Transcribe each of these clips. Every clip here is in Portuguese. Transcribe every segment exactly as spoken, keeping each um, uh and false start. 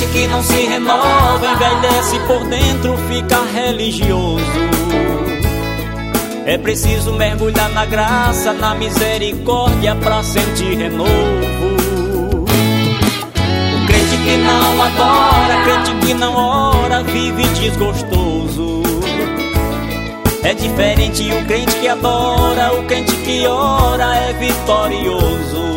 que não se renova, envelhece por dentro, fica religioso. É preciso mergulhar na graça, na misericórdia pra sentir renovo. O crente que não adora, crente que não ora, vive desgostoso. É diferente o crente que adora, o crente que ora é vitorioso.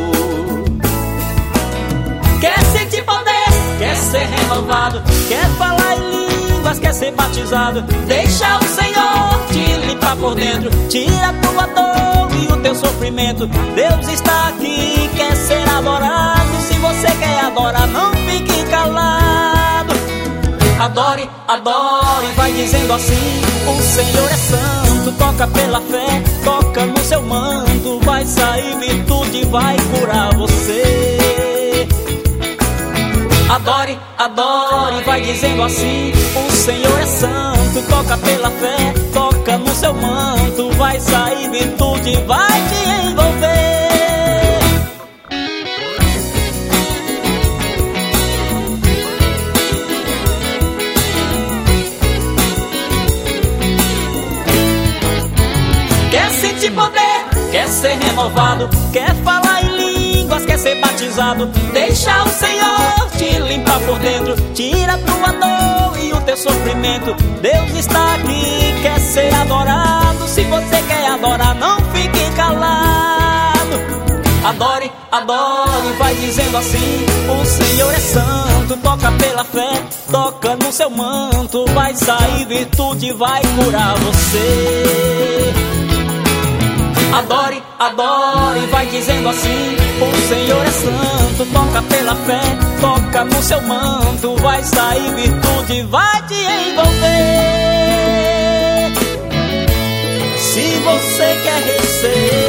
Quer sentir poder, quer ser renovado, quer falar em línguas, quer ser batizado. Deixa o Senhor te limpar por dentro, tira a tua dor e o teu sofrimento. Deus está aqui, quer ser adorado. Se você quer adorar, não fique calado. Adore, adore, vai dizendo assim: o Senhor é santo. Toca pela fé, toca no seu manto. Vai sair virtude, vai curar você. Adore, adore, vai dizendo assim: o Senhor é santo. Toca pela fé, toca no seu manto. Vai sair virtude, vai te envolver. Quer sentir poder, quer ser renovado, quer falar em línguas, quer ser batizado. Deixa o Senhor te limpar por dentro, tira a tua dor e o teu sofrimento. Deus está aqui, quer ser adorado. Se você quer adorar, não fique calado. Adore, adore, vai dizendo assim: o Senhor é santo. Toca pela fé, toca no seu manto. Vai sair virtude, vai curar você. Adore, adore, vai dizendo assim: o Senhor é santo. Toca pela fé, toca no seu manto. Vai sair virtude, vai te envolver. Se você quer receber